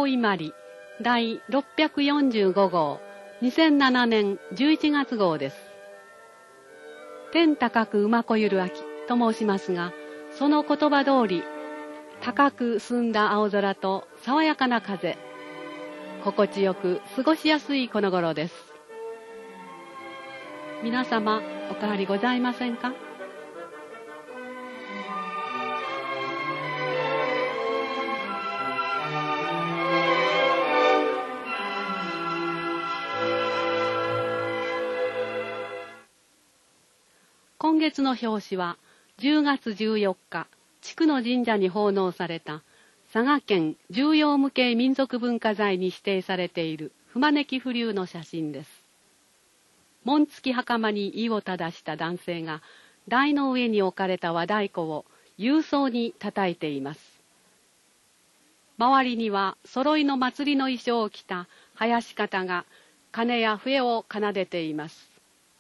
伊万里第645号2007年11月号です。天高く馬こゆる秋と申しますが、その言葉通り、高く澄んだ青空と爽やかな風、心地よく過ごしやすいこの頃です。皆様、お変わりございませんか？今月の表紙は10月14日、地区の神社に奉納された佐賀県重要無形民族文化財に指定されている熊根木風流の写真です。紋付き袴に意を正した男性が台の上に置かれた和太鼓を勇壮に叩いています。周りには揃いの祭りの衣装を着た囃子方が鐘や笛を奏でています。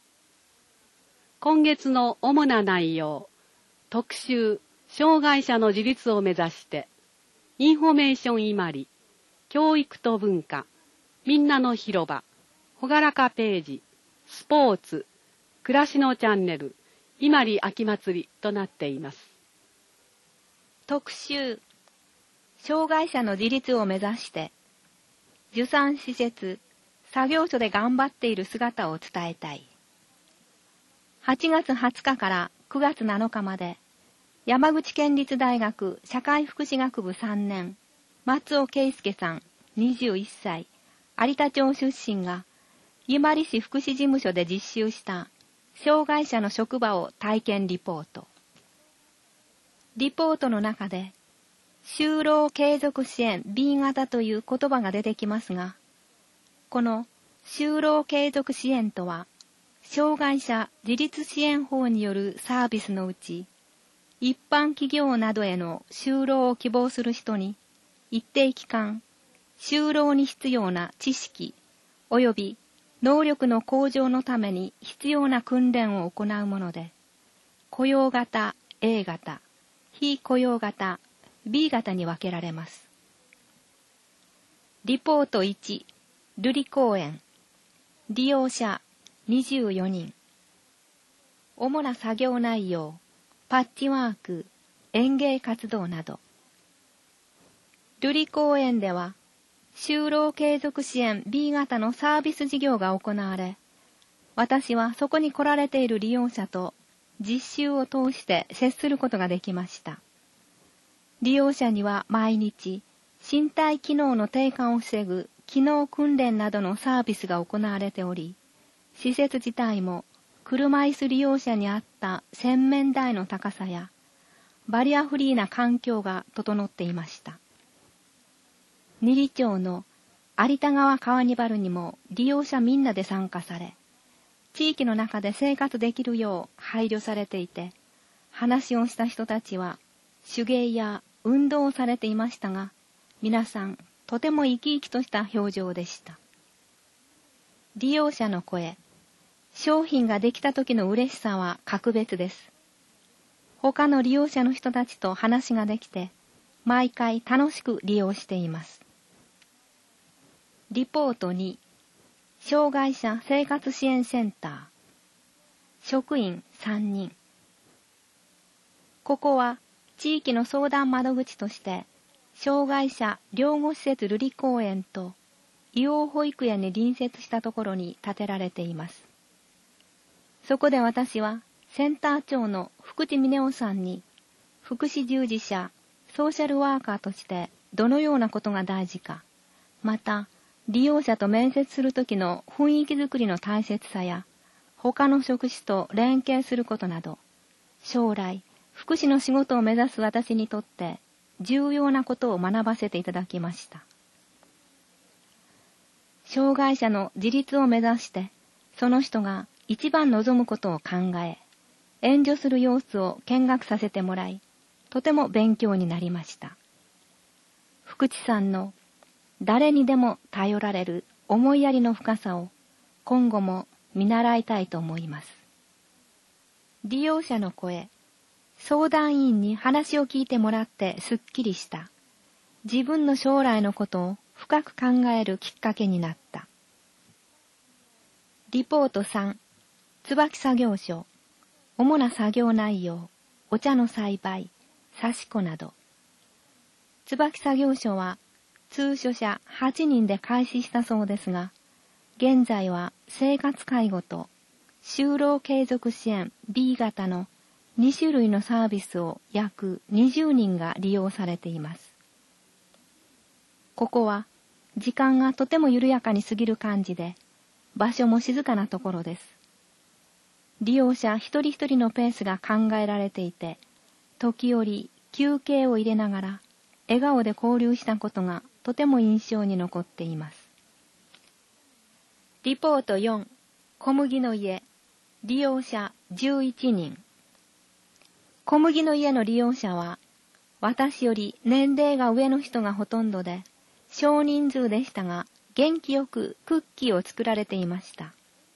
今月の主な内容、特集、障害者の自立を目指して、インフォメーション伊万里、教育と文化、みんなの広場、ほがらかページ、スポーツ、暮らしのチャンネル、伊万里秋祭りとなっています。 特集、障害者の自立を目指して、受産施設、作業所で頑張っている姿を伝えたい。8月20日から9月7日まで、山口県立大学社会福祉学部3年、松尾圭介さん、21歳、有田町出身が、伊万里市福祉事務所で実習した障害者の職場を体験リポート。リポートの中で、就労継続支援 B 型という言葉が出てきますが、この就労継続支援とは、障害者自立支援法によるサービスのうち、一般企業などへの就労を希望する人に、一定期間、就労に必要な知識及び能力の向上のために必要な訓練を行うもので、雇用型 A 型、非雇用型 B 型に分けられます。リポート1、瑠璃公園、利用者24人。主な作業内容、パッチワーク、園芸活動など。瑠璃公園では、就労継続支援 B 型のサービス事業が行われ、私はそこに来られている利用者と実習を通して接することができました。利用者には毎日、身体機能の低下を防ぐ機能訓練などのサービスが行われており、施設自体も車椅子利用者に合った洗面台の高さやバリアフリーな環境が整っていました。二里町の有田川カーニバルにも利用者みんなで参加され、地域の中で生活できるよう配慮されていて、話をした人たちは手芸や運動をされていましたが、皆さんとても生き生きとした表情でした。利用者の声、商品ができた時の嬉しさは格別です。他の利用者の人たちと話ができて、毎回楽しく利用しています。リポート2、障害者生活支援センター、職員3人。ここは地域の相談窓口として、障害者養護施設瑠璃公園と医養保育園に隣接したところに建てられています。そこで私はセンター長の福地峰夫さんに福祉従事者、ソーシャルワーカーとしてどのようなことが大事か、また利用者と面接するときの雰囲気づくりの大切さや他の職種と連携することなど、将来福祉の仕事を目指す私にとって重要なことを学ばせていただきました。障害者の自立を目指してその人が一番望むことを考え、援助する様子を見学させてもらい、とても勉強になりました。福地さんの誰にでも頼られる思いやりの深さを今後も見習いたいと思います。利用者の声、相談員に話を聞いてもらってすっきりした。自分の将来のことを深く考えるきっかけになった。リポート3、椿作業所、主な作業内容、お茶の栽培、刺し子など。椿作業所は通所者8人で開始したそうですが、現在は生活介護と就労継続支援 B 型の2種類のサービスを約20人が利用されています。ここは時間がとても緩やかに過ぎる感じで、場所も静かなところです。利用者一人一人のペースが考えられていて、時折休憩を入れながら笑顔で交流したことがとても印象に残っています。リポート4、小麦の家、利用者11人。小麦の家の利用者は、私より年齢が上の人がほとんどで、少人数でしたが、元気よくクッキーを作られていました。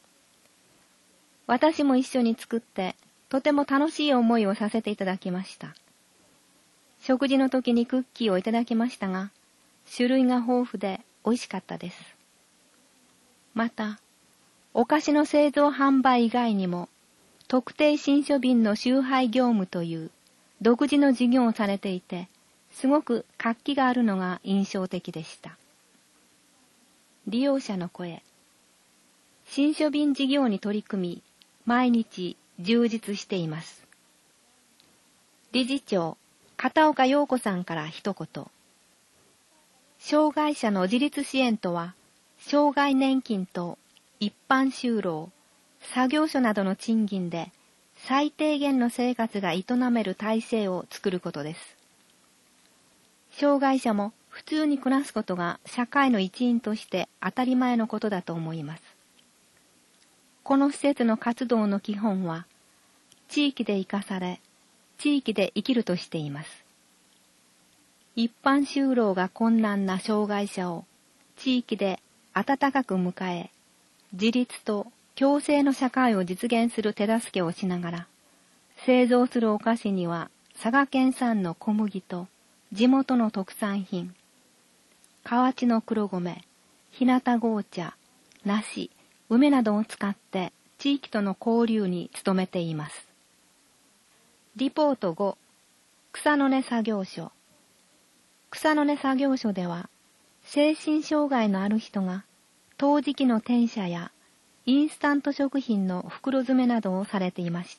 私も一緒に作って、とても楽しい思いをさせていただきました。食事の時にクッキーをいただきましたが、種類が豊富で美味しかったです。また、お菓子の製造販売以外にも、特定新書便の集配業務という独自の事業をされていて、すごく活気があるのが印象的でした。利用者の声。新書便事業に取り組み、毎日充実しています。理事長、片岡陽子さんから一言。障害者の自立支援とは、障害年金と一般就労、作業所などの賃金で最低限の生活が営める体制を作ることです。障害者も普通に暮らすことが社会の一員として当たり前のことだと思います。この施設の活動の基本は、地域で生かされ、地域で生きるとしています。一般就労が困難な障害者を地域で温かく迎え、自立と共生の社会を実現する手助けをしながら、製造するお菓子には佐賀県産の小麦と地元の特産品、河内の黒米、日向紅茶、梨、梅などを使って地域との交流に努めています。リポート5、草の根作業所。草の根作業所では、精神障害のある人が陶磁器の転写やインスタント食品の袋詰めなどをされていました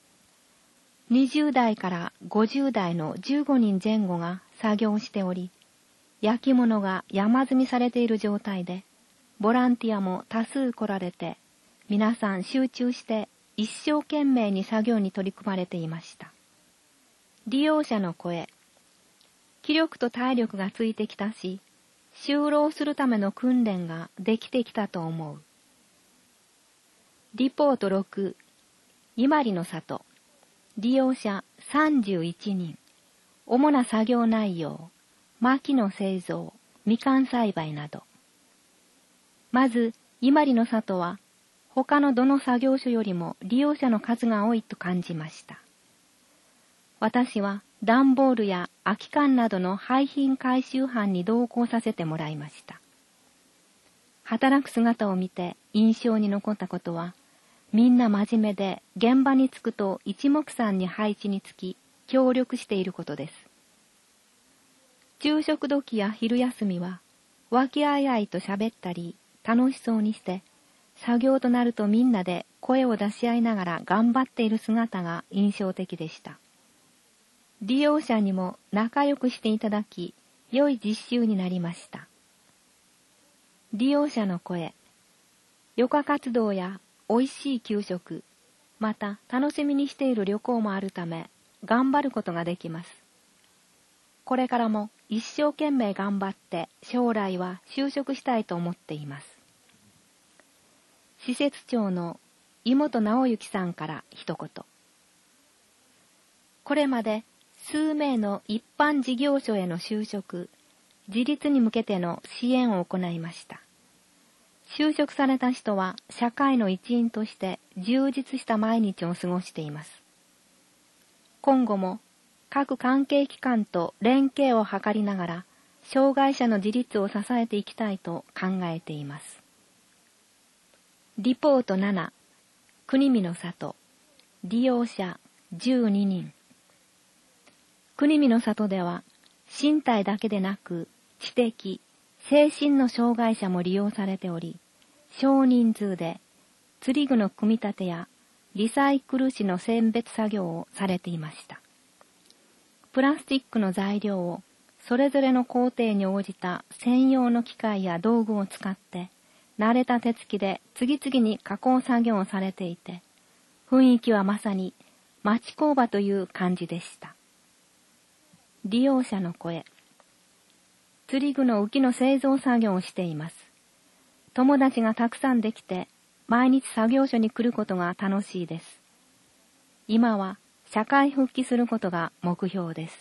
。20代から50代の15人前後が作業しており、焼き物が山積みされている状態で、ボランティアも多数来られて、皆さん集中して一生懸命に作業に取り組まれていました。利用者の声。気力と体力がついてきたし、就労するための訓練ができてきたと思う。リポート6、伊万里の里。利用者31人。主な作業内容、薪の製造、みかん栽培など。まず、伊万里の里は、他のどの作業所よりも利用者の数が多いと感じました。私は段ボールや空き缶などの廃品回収班に同行させてもらいました。働く姿を見て印象に残ったことは、みんな真面目で現場に着くと一目散に配置につき協力していることです。昼食時や昼休みは和気あいあいと喋ったり楽しそうにして、作業となるとみんなで声を出し合いながら頑張っている姿が印象的でした。利用者にも仲良くしていただき、良い実習になりました。利用者の声。余暇活動や美味しい給食、また楽しみにしている旅行もあるため、頑張ることができます。これからも一生懸命頑張って将来は就職したいと思っています。施設長の井本直之さんから一言。これまで数名の一般事業所への就職、自立に向けての支援を行いました。就職された人は社会の一員として充実した毎日を過ごしています。今後も各関係機関と連携を図りながら障害者の自立を支えていきたいと考えています。リポート7、国見の里、利用者12人。国見の里では、身体だけでなく、知的、精神の障害者も利用されており、少人数で釣り具の組み立てやリサイクル紙の選別作業をされていました。プラスチックの材料をそれぞれの工程に応じた専用の機械や道具を使って慣れた手つきで次々に加工作業をされていて、雰囲気はまさに町工場という感じでした。利用者の声。釣り具の浮きの製造作業をしています。友達がたくさんできて毎日作業所に来ることが楽しいです。今は社会復帰することが目標です。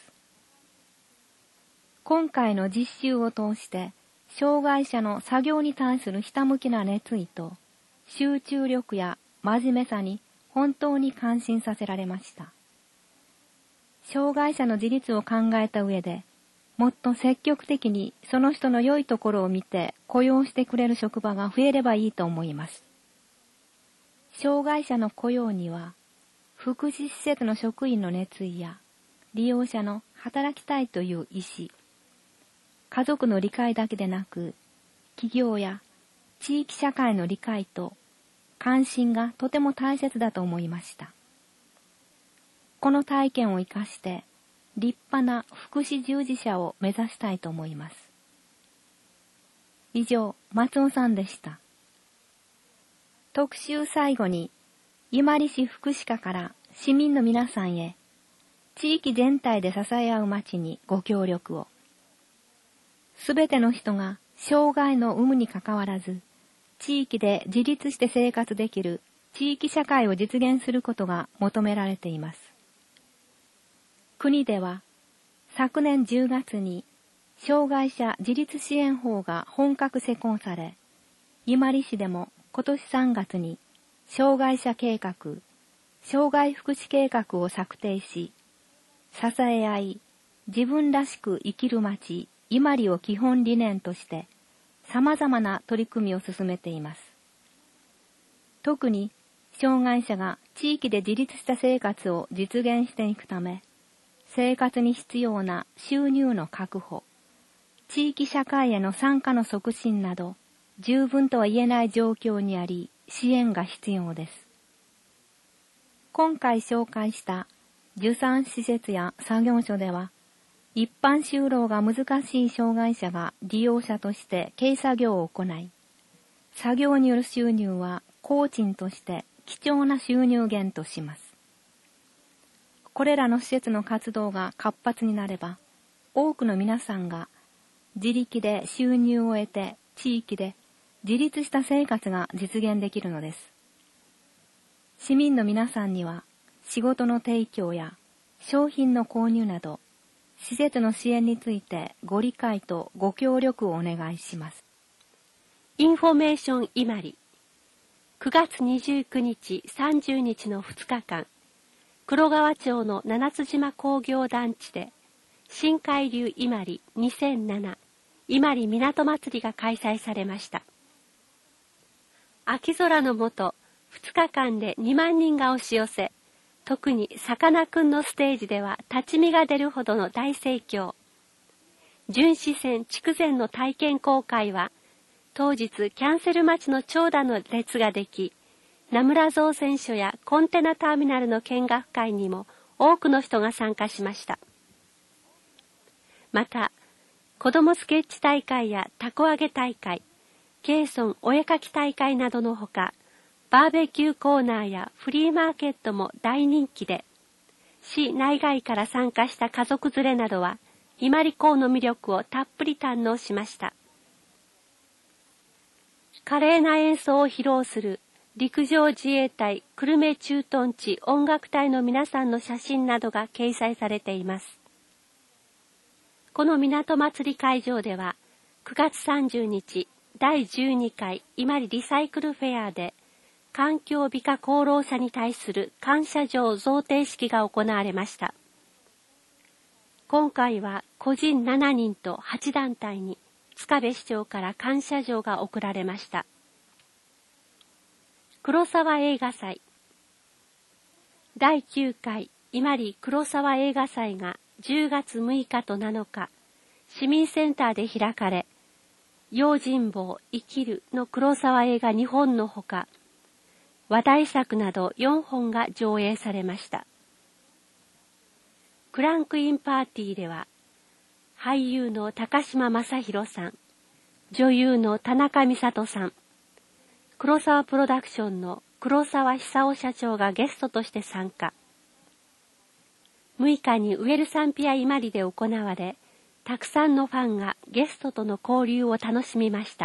今回の実習を通して障害者の作業に対するひたむきな熱意と集中力や真面目さに本当に感心させられました。障害者の自立を考えた上で、もっと積極的にその人の良いところを見て雇用してくれる職場が増えればいいと思います。障害者の雇用には、福祉施設の職員の熱意や利用者の働きたいという意思、家族の理解だけでなく、企業や地域社会の理解と関心がとても大切だと思いました。この体験を生かして立派な福祉従事者を目指したいと思います。以上、松尾さんでした。特集最後に、伊万里市福祉課から市民の皆さんへ、地域全体で支え合う町にご協力を。すべての人が障害の有無にかかわらず、地域で自立して生活できる地域社会を実現することが求められています。国では、昨年10月に障害者自立支援法が本格施行され、伊万里市でも今年3月に障害者計画、障害福祉計画を策定し、支え合い、自分らしく生きる町、伊万里を基本理念として、様々な取り組みを進めています。特に、障害者が地域で自立した生活を実現していくため、生活に必要な収入の確保、地域社会への参加の促進など、十分とは言えない状況にあり、支援が必要です。今回紹介した受産施設や作業所では、一般就労が難しい障害者が利用者として軽作業を行い、作業による収入は工賃として貴重な収入源とします。これらの施設の活動が活発になれば、多くの皆さんが自力で収入を得て地域で自立した生活が実現できるのです。市民の皆さんには仕事の提供や商品の購入など、施設の支援についてご理解とご協力をお願いします。 インフォメーション伊万里9月29日30日の2日間、黒川町の七津島工業団地で新海流伊万里2007伊万里港祭りが開催されました。秋空の下、2日間で2万人が押し寄せ、特にさかなクンのステージでは立ち見が出るほどの大盛況。巡視船筑前の体験公開は、当日キャンセル待ちの長蛇の列ができ、名村造船所やコンテナターミナルの見学会にも多くの人が参加しました。また、子どもスケッチ大会やたこ揚げ大会、ケーソンお絵かき大会などのほか、バーベキューコーナーやフリーマーケットも大人気で、市内外から参加した家族連れなどは、伊万里港の魅力をたっぷり堪能しました。華麗な演奏を披露する陸上自衛隊久留米駐屯地音楽隊の皆さんの写真などが掲載されています。この港祭り会場では、9月30日、第12回伊万里リサイクルフェアで、環境美化功労者に対する感謝状贈呈式が行われました。 今回は個人7人と8団体に塚部市長から感謝状が贈られました。黒沢映画祭第9回伊万里黒沢映画祭が10月6日と7日、市民センターで開かれ、用心棒生きるの黒沢映画2本のほか、話題作など4本が上映されました。クランクインパーティーでは、俳優の高島正宏さん、女優の田中美里さん、黒沢プロダクションの黒沢久夫社長がゲストとして参加。6日にウェルサンピア伊万里で行われ、たくさんのファンがゲストとの交流を楽しみました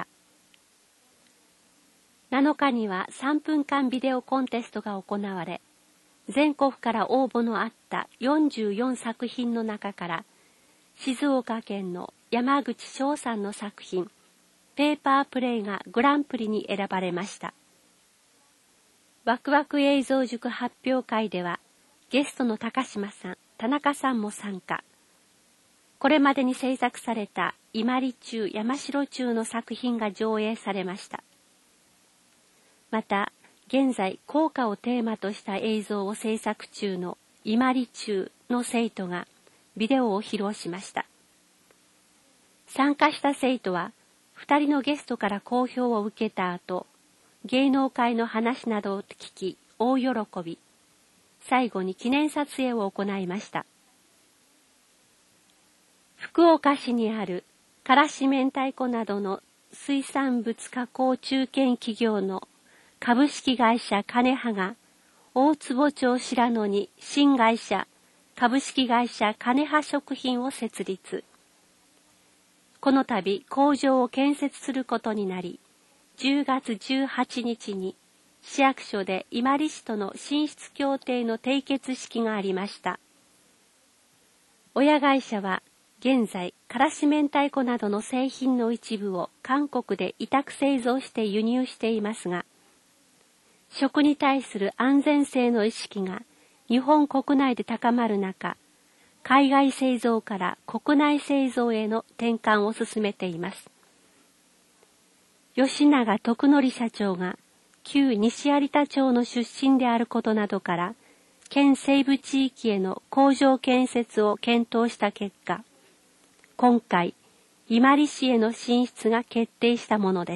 。7日には3分間ビデオコンテストが行われ、全国から応募のあった44作品の中から、静岡県の山口翔さんの作品、ペーパープレイがグランプリに選ばれました。ワクワク映像塾発表会では、ゲストの高島さん、田中さんも参加。これまでに制作された伊万里中、山城中の作品が上映されました。また、現在校歌をテーマとした映像を制作中の伊万里中の生徒がビデオを披露しました。参加した生徒は、2人のゲストから好評を受けた後、芸能界の話などを聞き、大喜び。最後に記念撮影を行いました。福岡市にあるからし明太子などの水産物加工中堅企業の株式会社金葉が大坪町白野に新会社株式会社金葉食品を設立。この度工場を建設することになり、10月18日に市役所で伊万里市との進出協定の締結式がありました。親会社は現在、からし明太子などの製品の一部を韓国で委託製造して輸入していますが、食に対する安全性の意識が日本国内で高まる中、海外製造から国内製造への転換を進めています。吉永徳則社長が旧西有田町の出身であることなどから、県西部地域への工場建設を検討した結果、今回、伊万里市への進出が決定したものです。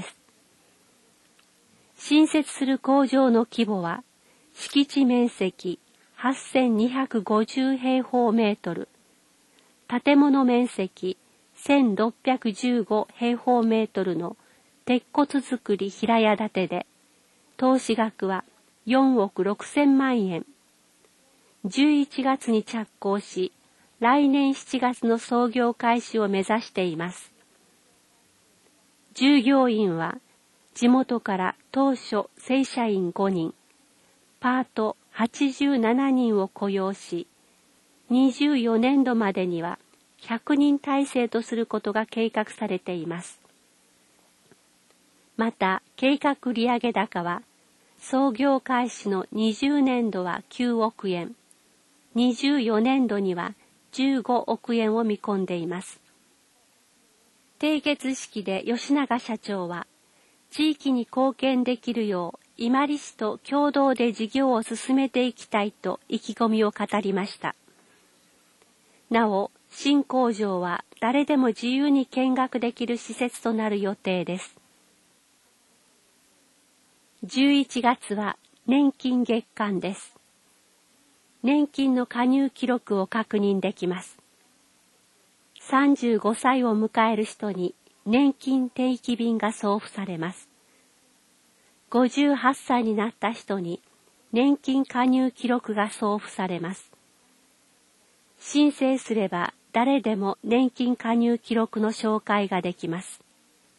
新設する工場の規模は、敷地面積8250平方メートル、建物面積1615平方メートルの鉄骨造り平屋建てで、投資額は4億6000万円。11月に着工し、来年7月の操業開始を目指しています。従業員は、地元から当初正社員5人、パート87人を雇用し、24年度までには100人体制とすることが計画されています。また、計画売上高は、操業開始の20年度は9億円、24年度には15億円を見込んでいます。締結式で吉永社長は、地域に貢献できるよう、伊万里市と共同で事業を進めていきたいと意気込みを語りました。なお、新工場は誰でも自由に見学できる施設となる予定です。11月は年金月間です。年金の加入記録を確認できます。35歳を迎える人に年金定期便が送付されます。58歳になった人に年金加入記録が送付されます。申請すれば誰でも年金加入記録の紹介ができます。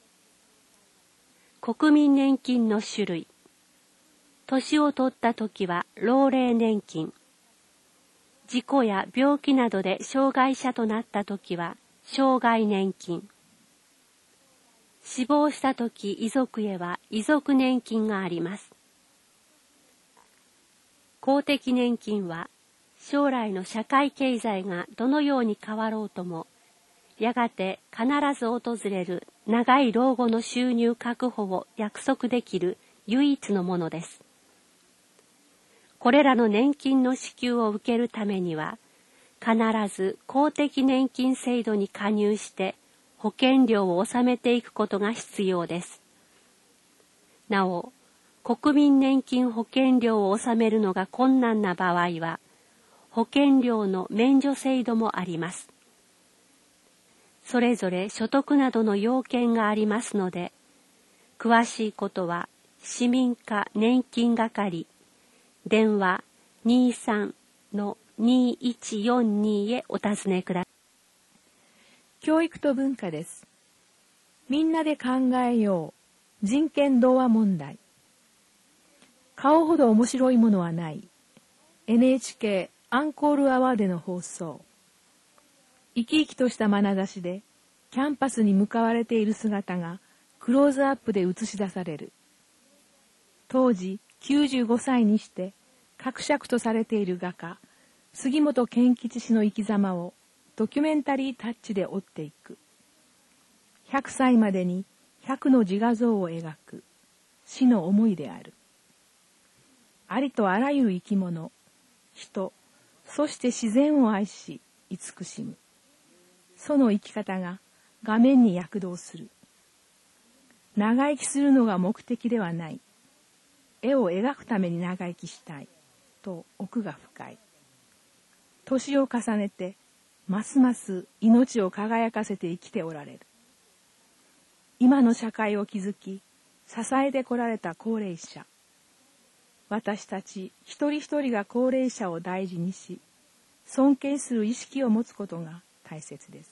国民年金の種類。年を取ったときは老齢年金。事故や病気などで障害者となったときは障害年金。死亡したとき遺族へは遺族年金があります。公的年金は将来の社会経済がどのように変わろうとも、やがて必ず訪れる長い老後の収入確保を約束できる唯一のものです。これらの年金の支給を受けるためには、必ず公的年金制度に加入して保険料を納めていくことが必要です。なお、国民年金保険料を納めるのが困難な場合は、保険料の免除制度もあります。それぞれ所得などの要件がありますので、詳しいことは市民課年金係、電話 23-2142 へお尋ねください。 教育と文化です。みんなで考えよう。人権童話問題。顔ほど面白いものはない。NHK アンコールアワーでの放送。生き生きとした眼差しでキャンパスに向かわれている姿がクローズアップで映し出される。当時95歳にして伯爵とされている画家杉本健吉氏の生き様をドキュメンタリータッチで追っていく。100歳までに100の自画像を描く死の思いである。ありとあらゆる生き物、人、そして自然を愛し慈しむ。その生き方が画面に躍動する。長生きするのが目的ではない。絵を描くために長生きしたいと奥が深い。年を重ねてますます命を輝かせて生きておられる。今の社会を築き支えてこられた高齢者。私たち一人一人が高齢者を大事にし、尊敬する意識を持つことが大切です。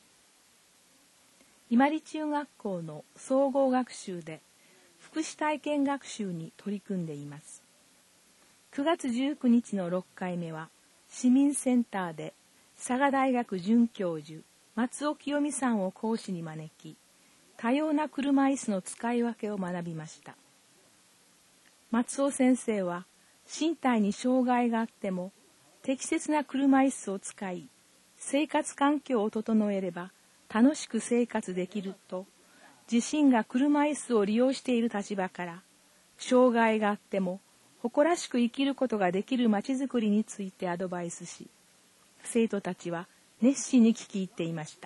伊万里中学校の総合学習で福祉体験学習に取り組んでいます。9月19日の6回目は市民センターで佐賀大学准教授松尾清美さんを講師に招き、多様な車椅子の使い分けを学びました。松尾先生は身体に障害があっても適切な車椅子を使い、生活環境を整えれば楽しく生活できると、自身が車椅子を利用している立場から、障害があっても誇らしく生きることができるまちづくりについてアドバイスし、生徒たちは熱心に聞き入っていました。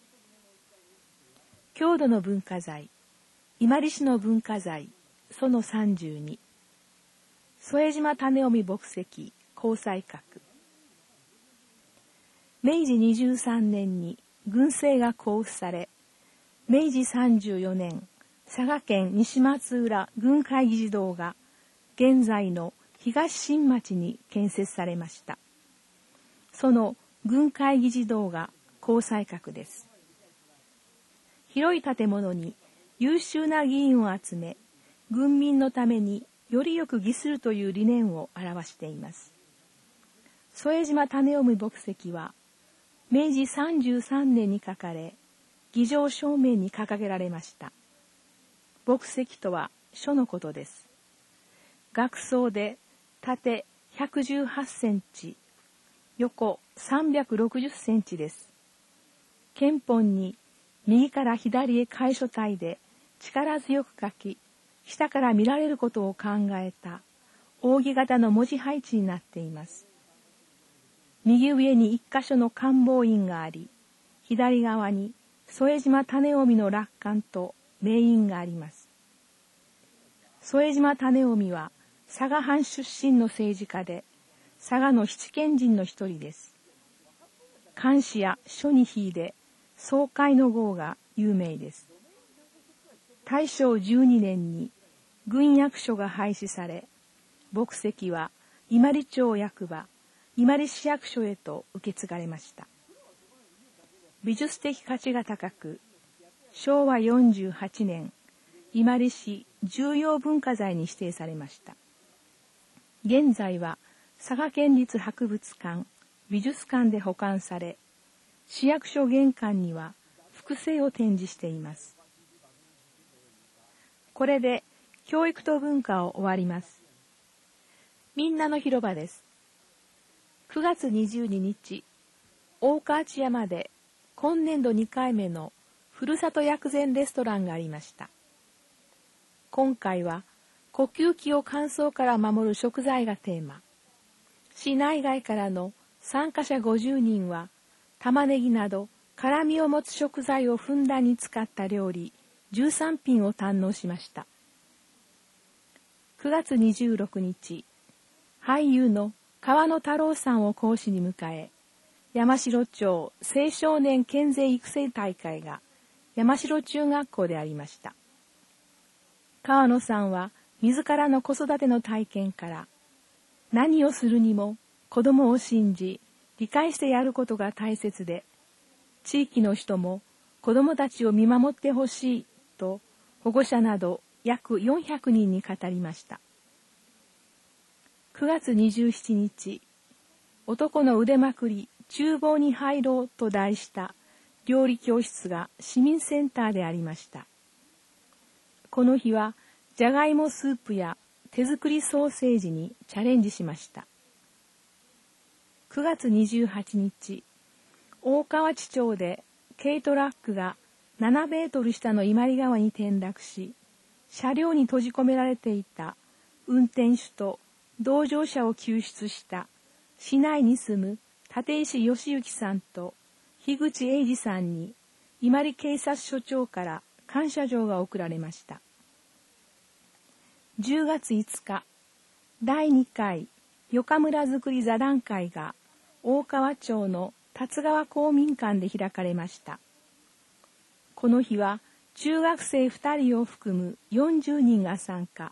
郷土の文化財、伊万里市の文化財、その32、副島種臣牧石交際閣。明治23年に軍政が公布され、明治34年、佐賀県西松浦軍会議事堂が現在の東新町に建設されました。その軍会議事堂が交際閣です。広い建物に優秀な議員を集め、軍民のためによりよく義するという理念を表しています。副島種臣牧石は明治33年に書かれ、議場正面に掲げられました。牧石とは書のことです。額装で縦118センチ、横360センチです。憲本に右から左へ楷書体で力強く書き、下から見られることを考えた扇形の文字配置になっています。右上に一箇所の官房院があり、左側に副島種臣の落款と名印があります。副島種臣は佐賀藩出身の政治家で、佐賀の七賢人の一人です。漢詩や書に秀で、爽快の号が有名です。大正12年に軍役所が廃止され、牧石は伊万里町役場、伊万里市役所へと受け継がれました。美術的価値が高く、昭和48年、伊万里市重要文化財に指定されました。現在は佐賀県立博物館、美術館で保管され、市役所玄関には複製を展示しています。これで教育と文化を終わります。みんなの広場です。 9月22日、大河内山で今年度2回目のふるさと薬膳レストランがありました。今回は呼吸器を乾燥から守る食材がテーマ。市内外からの参加者50人は玉ねぎなど辛みを持つ食材をふんだんに使った料理13品を堪能しました。9月26日、俳優の川野太郎さんを講師に迎え、山城町青少年県勢育成大会が山城中学校でありました。川野さんは自らの子育ての体験から、何をするにも子供を信じ、理解してやることが大切で、地域の人も子供たちを見守ってほしいと保護者など約400人に語りました。9月27日、男の腕まくり厨房に入ろうと題した料理教室が市民センターでありました。この日はじゃがいもスープや手作りソーセージにチャレンジしました。9月28日、大河内町で軽トラックが7メートル下の伊万里川に転落し、車両に閉じ込められていた運転手と同乗者を救出した市内に住む立石義行さんと樋口英二さんに伊万里警察署長から感謝状が贈られました。10月5日、第2回よか村づくり座談会が大川町の達川公民館で開かれました。この日は中学生2人を含む40人が参加。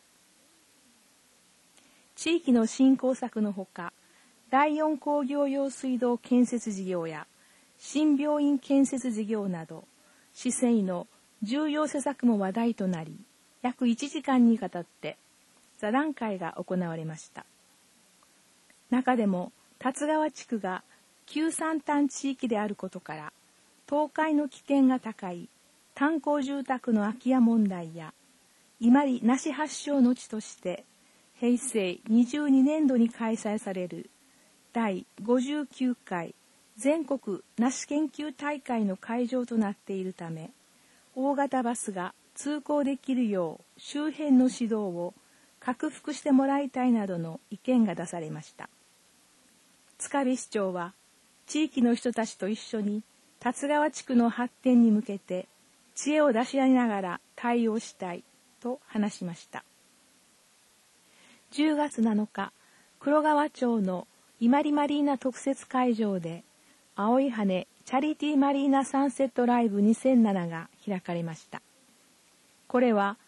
地域の振興策のほか、第4工業用水道建設事業や新病院建設事業など、市政の重要施策も話題となり、約1時間にわたって座談会が行われました。中でも、達川地区が旧山端地域であることから、倒壊の危険が高い炭鉱住宅の空き家問題や、伊万里梨発祥の地として、平成22年度に開催される第59回全国梨研究大会の会場となっているため、大型バスが通行できるよう周辺の指導を拡幅してもらいたいなどの意見が出されました。塚部市長は、地域の人たちと一緒に達川地区の発展に向けて知恵を出し合いながら対応したいと話しました。10月7日、黒川町の伊万里マリーナ特設会場で、青い羽チャリティーマリーナサンセットライブ2007が開かれました。これは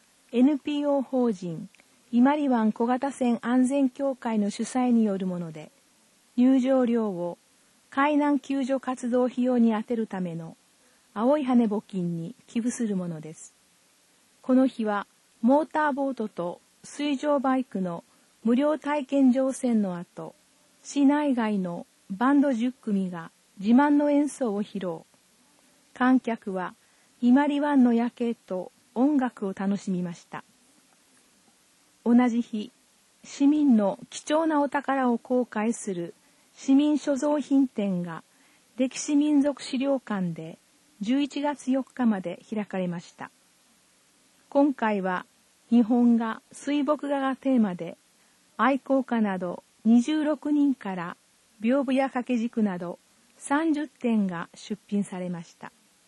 NPO 法人伊万里湾小型船安全協会の主催によるもので、入場料を海難救助活動費用に充てるための青い羽募金に寄付するものです。この日はモーターボートと水上バイクの無料体験乗船の後、市内外のバンド10組が自慢の演奏を披露。観客は伊万里湾の夜景と音楽を楽しみました。同じ日、市民の貴重なお宝を公開する市民所蔵品展が歴史民族資料館で11月4日まで開かれました。今回は日本画、水墨画がテーマで、愛好家など26人から屏風や掛け軸など30点が出品されました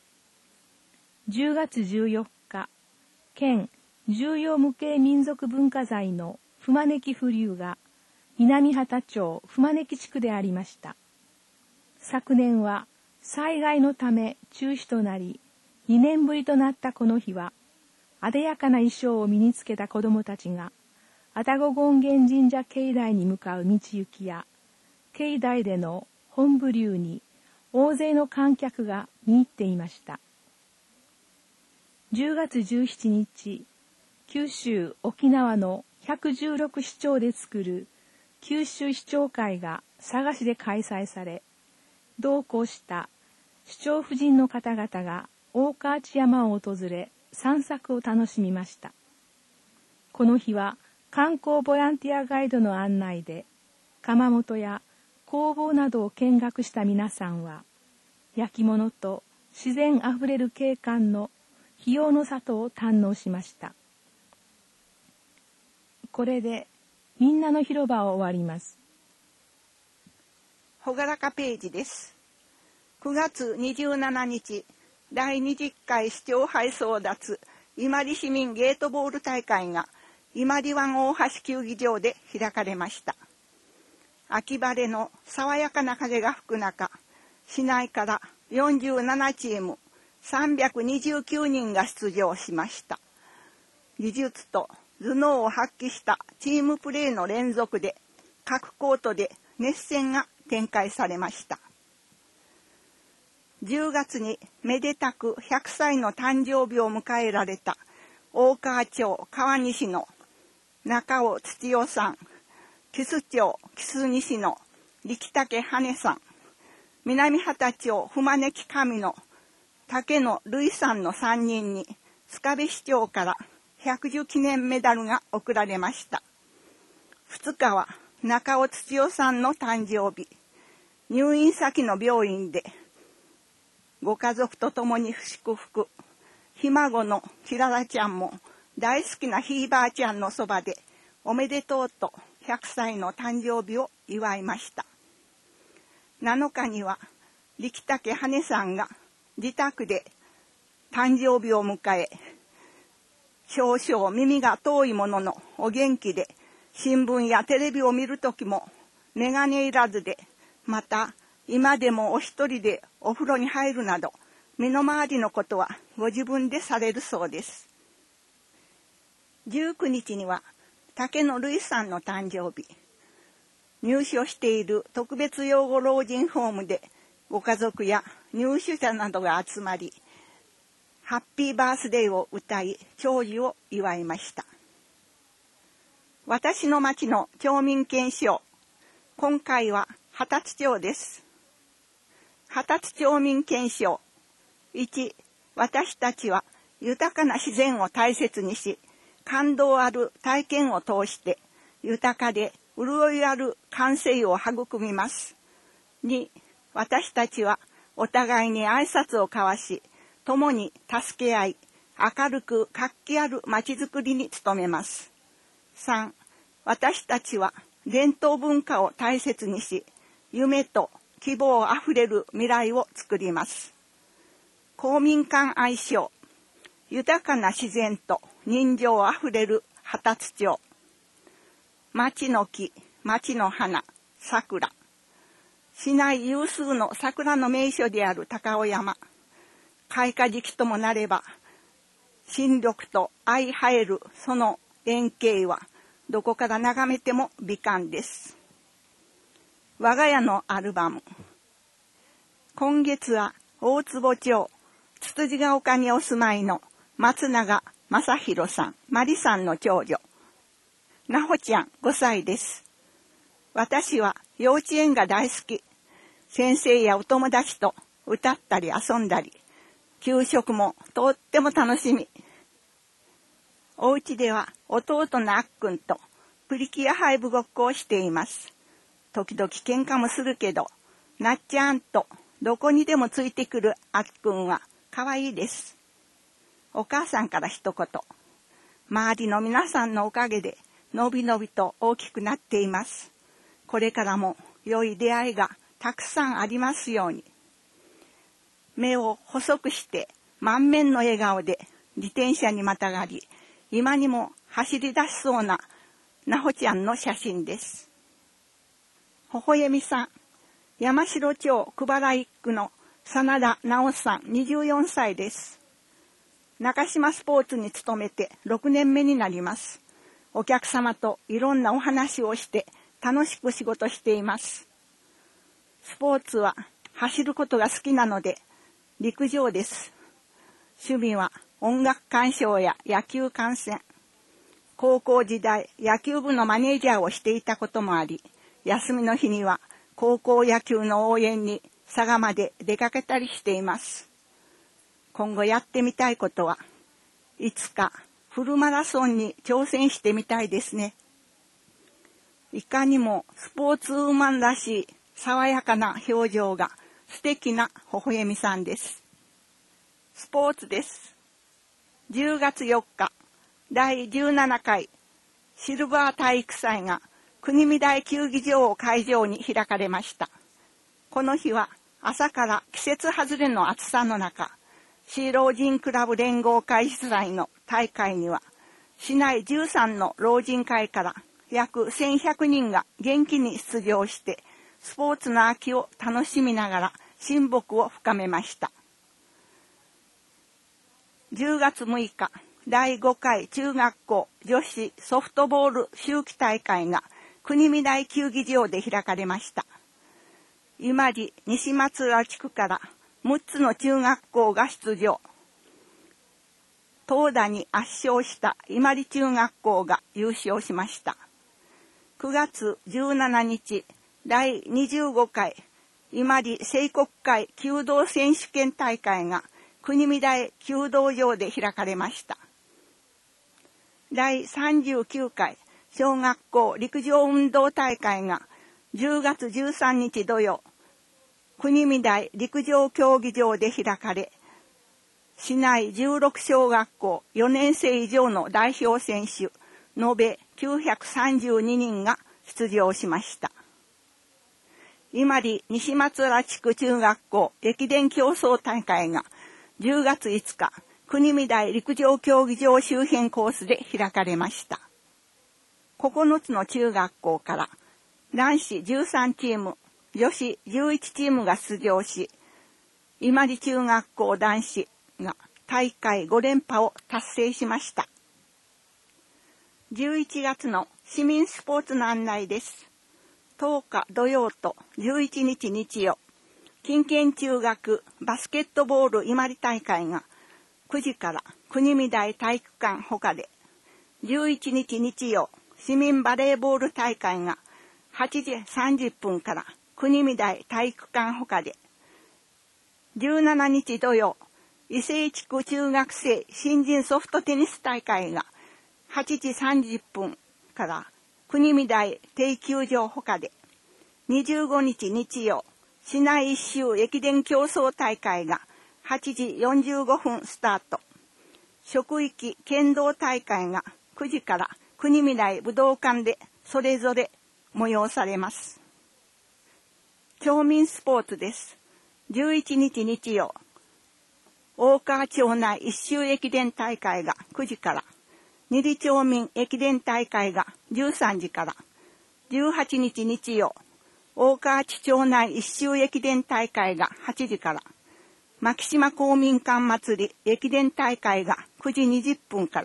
。10月14日、県重要無形民族文化財のふまねき風流が南畑町ふまねき地区でありました。昨年は災害のため中止となり、2年ぶりとなったこの日は、あでやかな衣装を身につけた子どもたちが、愛宕権現神社境内に向かう道行きや、境内での本部流に大勢の観客が見入っていました。10月17日、九州・沖縄の116市町で作る九州市長会が佐賀市で開催され、同行した市長夫人の方々が大河内山を訪れ、散策を楽しみました。この日は観光ボランティアガイドの案内で、窯元や工房などを見学した皆さんは、焼き物と自然あふれる景観の肥養の里を堪能しました。これでみんなの広場を終わります。 ほがらかページです。9月27日、第20回市長杯争奪伊万里市民ゲートボール大会が伊万里湾大橋球技場で開かれました。秋晴れの爽やかな風が吹く中、市内から47チーム329人が出場しました。技術と頭脳を発揮したチームプレーの連続で各コートで熱戦が展開されました。10月にめでたく100歳の誕生日を迎えられた大川町川西の中尾土代さん、木須町木須西の力武羽さん、南畑町熊根木上の竹野瑠衣さんの3人に須賀部市長から110記念メダルが贈られました。2日は中尾土代さんの誕生日、入院先の病院でご家族と共に祝福、ひ孫のきららちゃんも大好きなひいばあちゃんのそばでおめでとうと100歳の誕生日を祝いました。7日には力武羽さんが自宅で誕生日を迎え、少々耳が遠いもののお元気で、新聞やテレビを見るときも眼鏡いらずで、また今でもお一人でお風呂に入るなど身の回りのことはご自分でされるそうです。19日には竹野瑠衣さんの誕生日、入所している特別養護老人ホームでご家族や入所者などが集まり、ハッピーバースデーを歌い長寿を祝いました。私の町の町民憲章、今回は羽立町です。羽立町民憲章。1、私たちは豊かな自然を大切にし、感動ある体験を通して豊かで潤いある感性を育みます。2、私たちはお互いに挨拶を交わし、共に助け合い、明るく活気あるまちづくりに努めます。3、私たちは伝統文化を大切にし、夢と希望あふれる未来を作ります。公民館愛称、豊かな自然と人情あふれる羽立町。町の木、町の花、桜。市内有数の桜の名所である高尾山。開花時期ともなれば、新緑と相生えるその円形は、どこから眺めても美観です。我が家のアルバム。今月は大坪町、つつじが丘にお住まいの松永正弘さん、マリさんの長女。なほちゃん5歳です。私は幼稚園が大好き。先生やお友達と歌ったり遊んだり、給食もとっても楽しみ。お家では弟のあっくんとプリキュアハイブごっこをしています。時々喧嘩もするけど、なっちゃんとどこにでもついてくるあっくんは可愛いです。お母さんから一言。周りの皆さんのおかげでのびのびと大きくなっています。これからも良い出会いがたくさんありますように。目を細くして満面の笑顔で自転車にまたがり、今にも走り出しそうななほちゃんの写真です。ほほえみさん、山城町久原一区の真田直さん24歳です。中島スポーツに勤めて6年目になります。お客様といろんなお話をして楽しく仕事しています。スポーツは走ることが好きなので陸上です。趣味は音楽鑑賞や野球観戦。高校時代野球部のマネージャーをしていたこともあり、休みの日には高校野球の応援に佐賀まで出かけたりしています。今後やってみたいことは、いつかフルマラソンに挑戦してみたいですね。いかにもスポーツウーマンらしい爽やかな表情が素敵な微笑みさんです。スポーツです。10月4日、第17回シルバー体育祭が国見台球技場を会場に開かれました。この日は朝から季節外れの暑さの中、市老人クラブ連合会主催の大会には、市内13の老人会から約1100人が元気に出場して、スポーツの秋を楽しみながら親睦を深めました。10月6日、第5回中学校女子ソフトボール秋季大会が国見台球技場で開かれました。今治西松浦地区から6つの中学校が出場。投打に圧勝した今治中学校が優勝しました。9月17日、第25回今治聖国会弓道選手権大会が国見台弓道場で開かれました。第39回小学校陸上運動大会が10月13日土曜、国見台陸上競技場で開かれ、市内16小学校4年生以上の代表選手、延べ932人が出場しました。今治西松浦地区中学校駅伝競争大会が10月5日、国見台陸上競技場周辺コースで開かれました。9つの中学校から男子13チーム、女子11チームが出場し、今治中学校男子が大会5連覇を達成しました。11月の市民スポーツの案内です。10日土曜と11日日曜、近県中学バスケットボール今治大会が9時から国見台体育館ほかで、11日日曜、市民バレーボール大会が8時30分から国見台体育館ほかで、17日土曜、伊勢地区中学生新人ソフトテニス大会が8時30分から国見台定球場ほかで、25日日曜、市内一周駅伝競争大会が8時45分スタート。職域剣道大会が9時から国見台武道館でそれぞれ催されます。町民スポーツです。11日日曜、大川町内一周駅伝大会が9時から、二里町民駅伝大会が13時から、18日日曜、大川地町内一周駅伝大会が8時から、牧島公民館祭り駅伝大会が9時20分から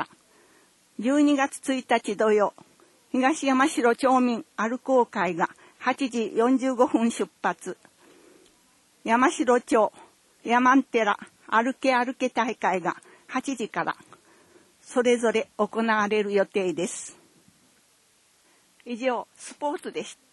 、12月1日土曜、東山城町民歩こう会が8時45分出発、山城町山寺歩け歩け大会が8時からそれぞれ行われる予定です。以上、スポーツでした。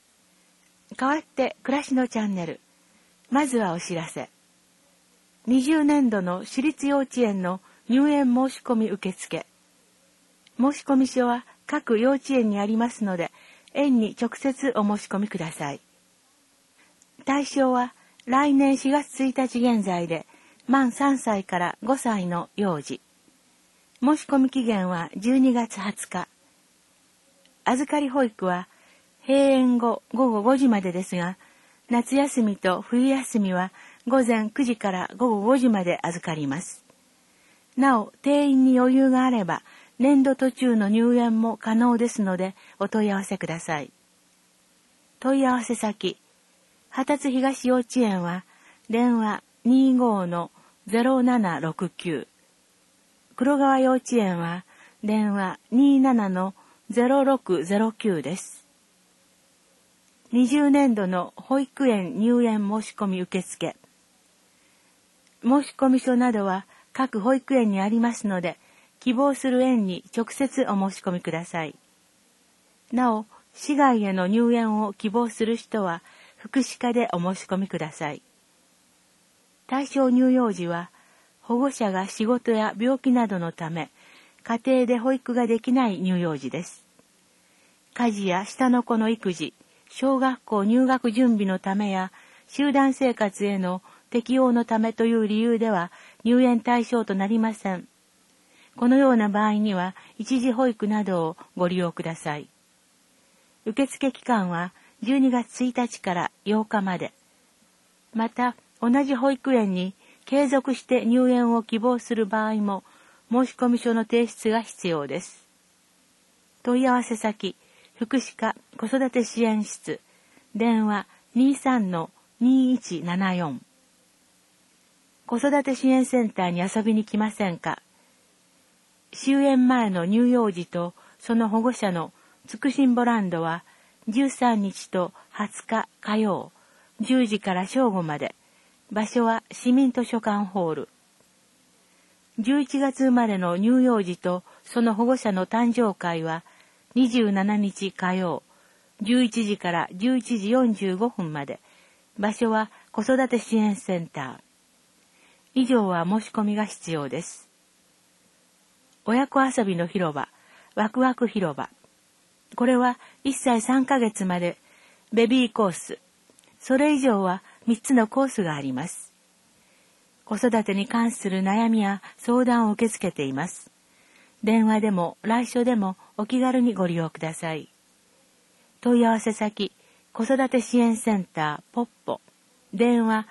代わって暮らしのチャンネル。まずはお知らせ。20年度の私立幼稚園の入園申し込み受付。申し込み書は各幼稚園にありますので、園に直接お申し込みください。対象は来年4月1日現在で満3歳から5歳の幼児。申し込み期限は12月20日。預かり保育は閉園後午後5時までですが、夏休みと冬休みは午前9時から午後5時まで預かります。なお、定員に余裕があれば、年度途中の入園も可能ですので、お問い合わせください。問い合わせ先、羽立東幼稚園は、電話 25-0769。黒川幼稚園は、電話 27-0609 です。20年度の保育園入園申し込み受付。申し込み書などは各保育園にありますので、希望する園に直接お申し込みください。なお、市外への入園を希望する人は、福祉課でお申し込みください。対象乳幼児は、保護者が仕事や病気などのため、家庭で保育ができない乳幼児です。家事や下の子の育児、 小学校入学準備のためや集団生活への適応のためという理由では入園対象となりません。このような場合には一時保育などをご利用ください。受付期間は12月1日から8日まで。また、同じ保育園に継続して入園を希望する場合も申込書の提出が必要です。問い合わせ先、福祉課子育て支援室、電話 23-2174。子育て支援センターに遊びに来ませんか？終園前の乳幼児とその保護者のつくしんぼランドは13日と20日火曜10時から正午まで。場所は市民図書館ホール。11月生まれの乳幼児とその保護者の誕生会は27日火曜11時から11時45分まで。場所は子育て支援センター。以上は申し込みが必要です。親子遊びの広場、ワクワク広場。これは1歳3ヶ月までベビーコース。それ以上は3つのコースがあります。子育てに関する悩みや相談を受け付けています。電話でも来所でもお気軽にご利用ください。問い合わせ先、子育て支援センターポッポ。電話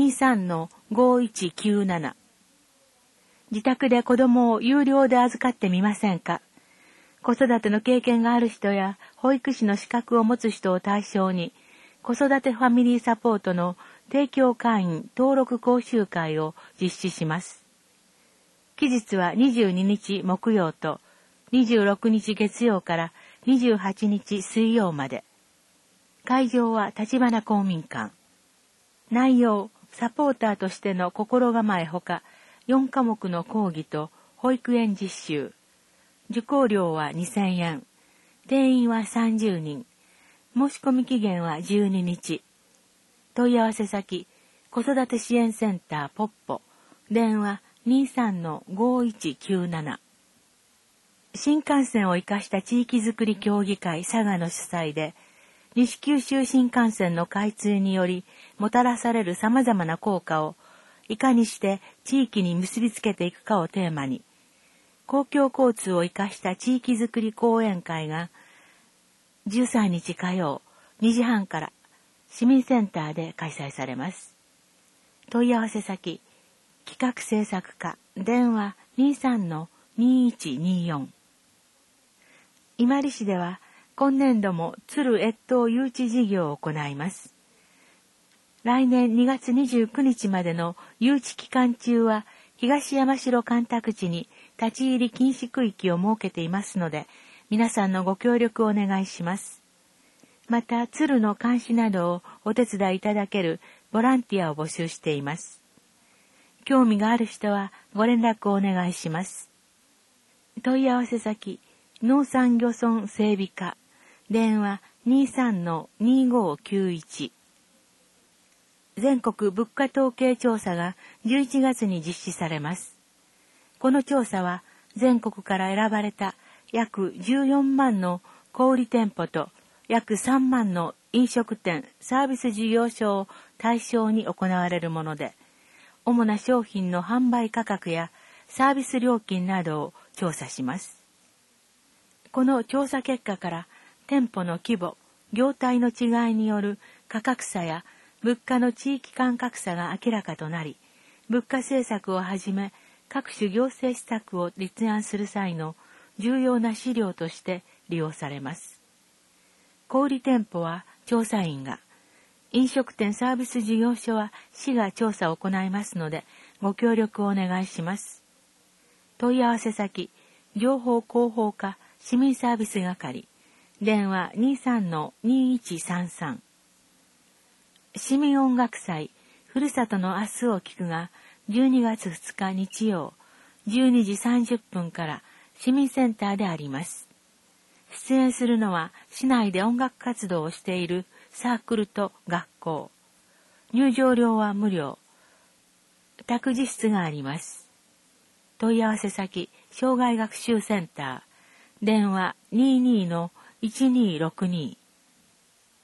23-5197。自宅で子供を有料で預かってみませんか？子育ての経験がある人や保育士の資格を持つ人を対象に、子育てファミリーサポートの提供会員登録講習会を実施します。期日は22日木曜と26日月曜から28日水曜まで。会場は立花公民館。内容、サポーターとしての心構えほか、4科目の講義と保育園実習。受講料は2000円。定員は30人。申し込み期限は12日。問い合わせ先、子育て支援センターポッポ。電話 23-5197。新幹線を生かした地域づくり協議会佐賀の主催で、西九州新幹線の開通によりもたらされる様々な効果をいかにして地域に結びつけていくかをテーマに、公共交通を生かした地域づくり講演会が13日火曜2時半から市民センターで開催されます。問い合わせ先、企画制作課、電話 23-2124。伊万里市では今年度も鶴越冬誘致事業を行います。来年2月29日までの誘致期間中は東山城干拓地に立ち入り禁止区域を設けていますので、皆さんのご協力をお願いします。また、鶴の監視などをお手伝いいただけるボランティアを募集しています。興味がある人はご連絡をお願いします。問い合わせ先、農産漁村整備課、電話 23-2591。全国物価統計調査が11月に実施されます。この調査は全国から選ばれた約14万の小売店舗と約3万の飲食店・サービス事業所を対象に行われるもので、主な商品の販売価格やサービス料金などを調査します。この調査結果から店舗の規模、業態の違いによる価格差や物価の地域間格差が明らかとなり、物価政策をはじめ各種行政施策を立案する際の重要な資料として利用されます。小売店舗は調査員が、飲食店サービス事業所は市が調査を行いますので、ご協力をお願いします。問い合わせ先、情報広報課市民サービス係、電話 23-2133。市民音楽祭、ふるさとの明日を聞くが、12月2日日曜、12時30分から市民センターであります。出演するのは、市内で音楽活動をしているサークルと学校。入場料は無料。託児室があります。問い合わせ先、障害学習センター。電話 22-1262。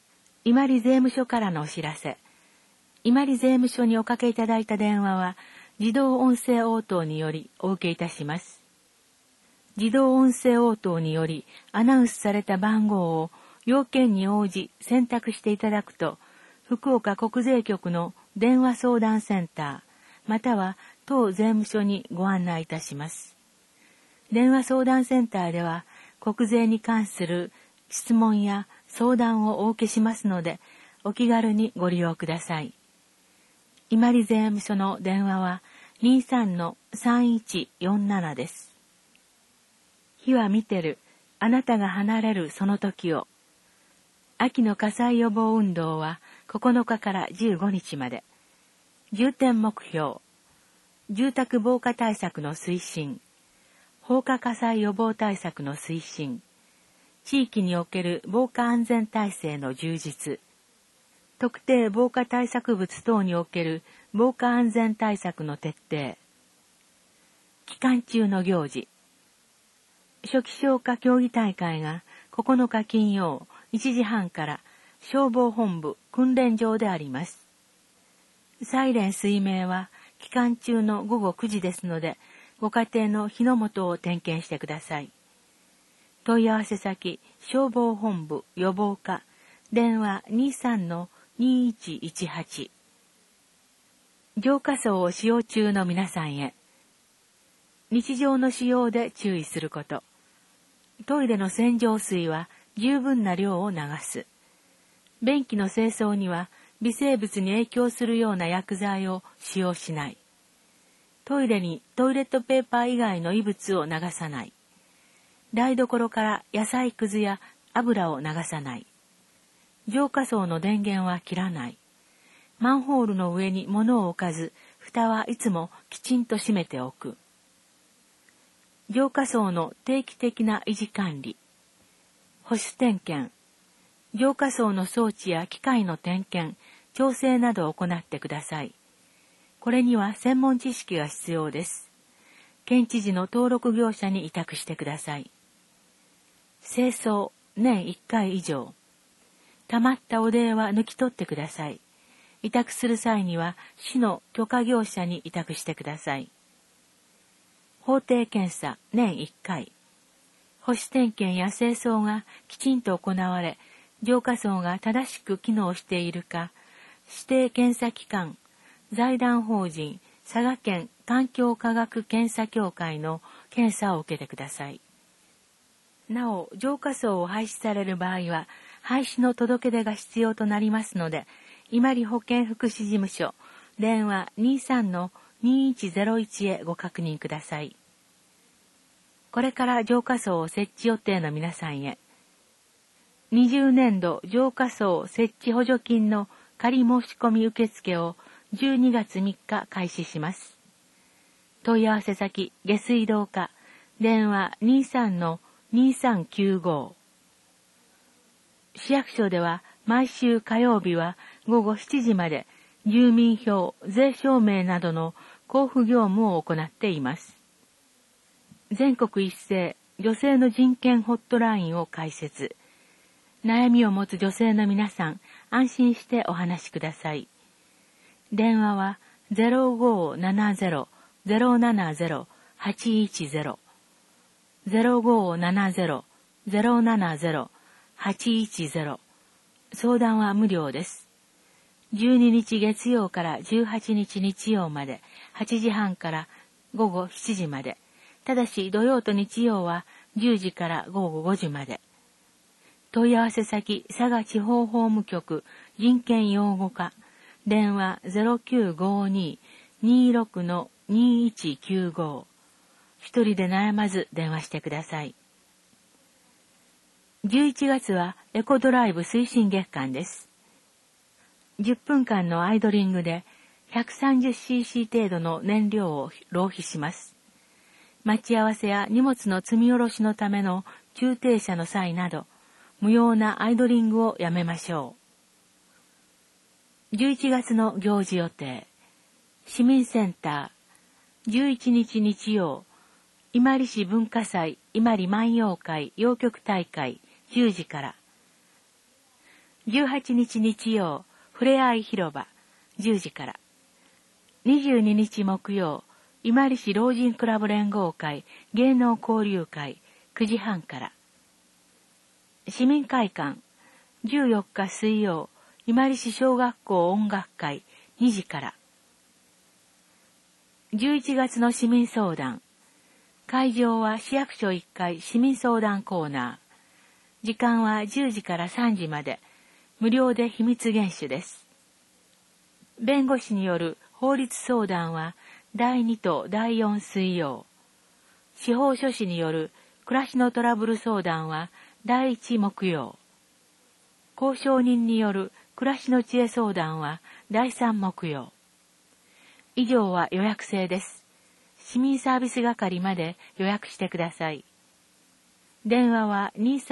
伊万里税務署からのお知らせ。伊万里税務署におかけいただいた電話は、自動音声応答によりお受けいたします。自動音声応答によりアナウンスされた番号を要件に応じ選択していただくと、福岡国税局の電話相談センター、または当税務署にご案内いたします。電話相談センターでは、国税に関する質問や相談をお受けしますので、お気軽にご利用ください。伊万里税務署の電話は 23-3147 です。日は見てる、あなたが離れるその時を。秋の火災予防運動は9日から15日まで。重点目標、住宅防火対策の推進、放火火災予防対策の推進、地域における防火安全体制の充実、特定防火対策物等における防火安全対策の徹底。期間中の行事。初期消火競技大会が9日金曜1時半から消防本部訓練場であります。サイレン水明は期間中の午後9時ですので、ご家庭の火の元を点検してください。問い合わせ先、消防本部予防課、電話 23-2118。浄化槽を使用中の皆さんへ。日常の使用で注意すること。トイレの洗浄水は十分な量を流す。便器の清掃には微生物に影響するような薬剤を使用しない。トイレにトイレットペーパー以外の異物を流さない。台所から野菜くずや油を流さない。浄化槽の電源は切らない。マンホールの上に物を置かず、蓋はいつもきちんと閉めておく。浄化槽の定期的な維持管理。保守点検。浄化槽の装置や機械の点検、調整などを行ってください。これには専門知識が必要です。県知事の登録業者に委託してください。清掃、年1回以上。溜まった汚泥は抜き取ってください。委託する際には市の許可業者に委託してください。法定検査、年1回。保守点検や清掃がきちんと行われ、浄化槽が正しく機能しているか、指定検査機関、財団法人佐賀県環境科学検査協会の検査を受けてください。なお、浄化槽を廃止される場合は、廃止の届け出が必要となりますので、伊万里保健福祉事務所、電話 23-2101 へご確認ください。これから浄化槽を設置予定の皆さんへ、20年度浄化槽設置補助金の仮申し込み受付を12月3日開始します。問い合わせ先、下水道課、電話 23-2395。市役所では毎週火曜日は午後7時まで住民票、税証明などの交付業務を行っています。全国一斉女性の人権ホットラインを開設。悩みを持つ女性の皆さん、安心してお話しください。電話は 0570-070-810 0570-070-810。相談は無料です。12日月曜から18日日曜まで8時半から午後7時まで。ただし土曜と日曜は10時から午後5時まで。問い合わせ先、佐賀地方法務局人権擁護課、電話 0952-26-2195。一人で悩まず電話してください。11月はエコドライブ推進月間です。10分間のアイドリングで 130cc 程度の燃料を浪費します。待ち合わせや荷物の積み下ろしのための駐停車の際など、無用なアイドリングをやめましょう。11月の行事予定。市民センター、11日日曜、伊万里市文化祭伊万里万葉会陽曲大会10時から。 18日日曜、ふれあい広場、10時から。22日木曜、伊万里市老人クラブ連合会芸能交流会、9時半から。市民会館、14日水曜、伊万里市小学校音楽会、2時から。11月の市民相談。会場は市役所1階市民相談コーナー。時間は10時から3時まで。無料で秘密厳守です。弁護士による法律相談は第2と第4水曜。司法書士による暮らしのトラブル相談は第1木曜。交渉人による暮らしの知恵相談は第3木曜。以上は予約制です。市民サービス係まで予約してください。電話は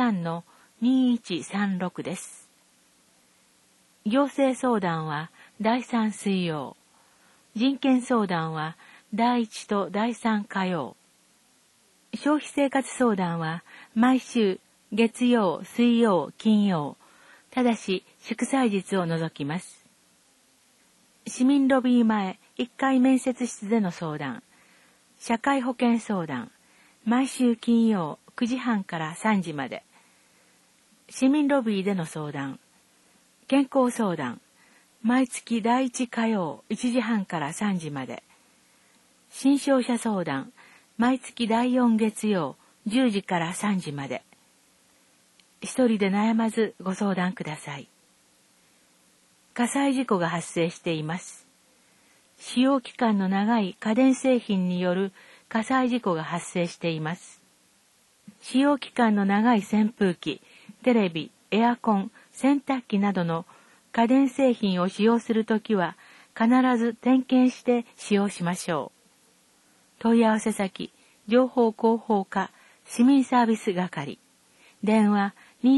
23-2136 です。行政相談は第3水曜。人権相談は第1と第3火曜。消費生活相談は毎週月曜、水曜、金曜。ただし祝祭日を除きます。市民ロビー前1階面接室での相談。社会保険相談。毎週金曜9時半から3時まで。市民ロビーでの相談。健康相談。毎月第1火曜1時半から3時まで。新商者相談。毎月第4月曜10時から3時まで。一人で悩まずご相談ください。火災事故が発生しています。使用期間の長い家電製品による火災事故が発生しています。使用期間の長い扇風機、テレビ、エアコン、洗濯機などの家電製品を使用するときは必ず点検して使用しましょう。問い合わせ先、情報広報課、市民サービス係。電話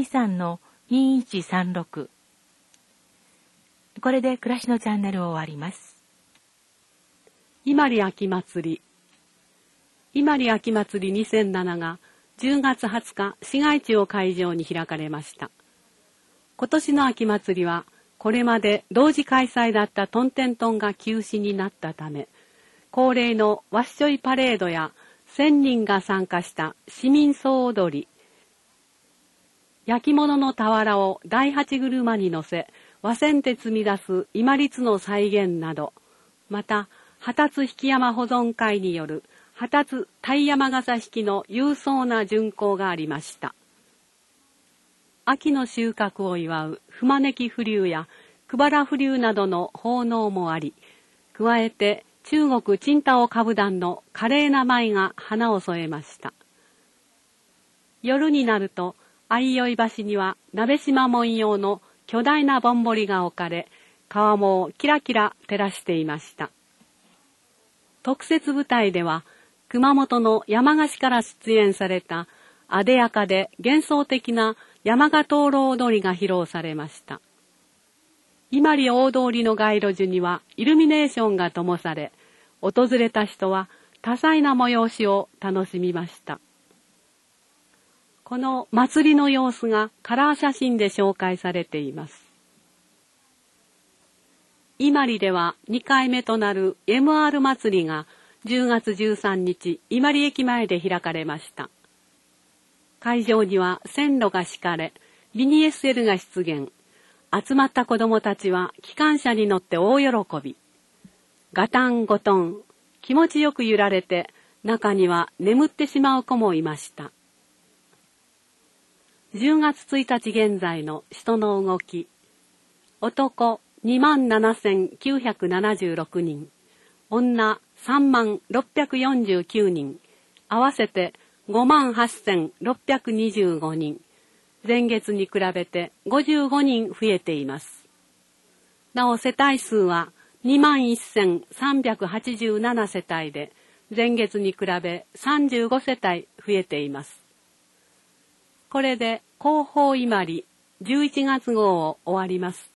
23-2136。これで暮らしのチャンネルを終わります。 伊万里秋祭り。伊万里秋祭り2007が10月20日市街地を会場に開かれました。今年の秋祭りはこれまで同時開催だったトンテントンが休止になったため、恒例のわっしょいパレードや1000人が参加した市民総踊り、焼き物の俵を大八車に乗せ、和船で積み出す伊万里津の再現など、また、旗津引山保存会による旗津鯛山笠引きの勇壮な巡行がありました。秋の収穫を祝う熊根木風流や久原風流などの奉納もあり、加えて中国青島歌舞団の華麗な舞が花を添えました。夜になると、相生橋には鍋島文様の巨大なぼんぼりが置かれ、川面をキラキラ照らしていました。特設舞台では、熊本の山鹿市から出演された、あでやかで幻想的な山鹿灯籠踊りが披露されました。伊万里大通りの街路樹にはイルミネーションが灯され、訪れた人は多彩な催しを楽しみました。この祭りの様子がカラー写真で紹介されています。伊万里では2回目となる MR 祭りが10月13日伊万里駅前で開かれました。会場には線路が敷かれ、ビニエスエルが出現。集まった子どもたちは機関車に乗って大喜び。ガタンゴトン、気持ちよく揺られて、中には眠ってしまう子もいました。10月1日現在の人の動き。男27,976人。女30,649人。合わせて58,625人。前月に比べて55人増えています。なお世帯数は21,387世帯で、前月に比べ35世帯増えています。これで広報伊万里11月号を終わります。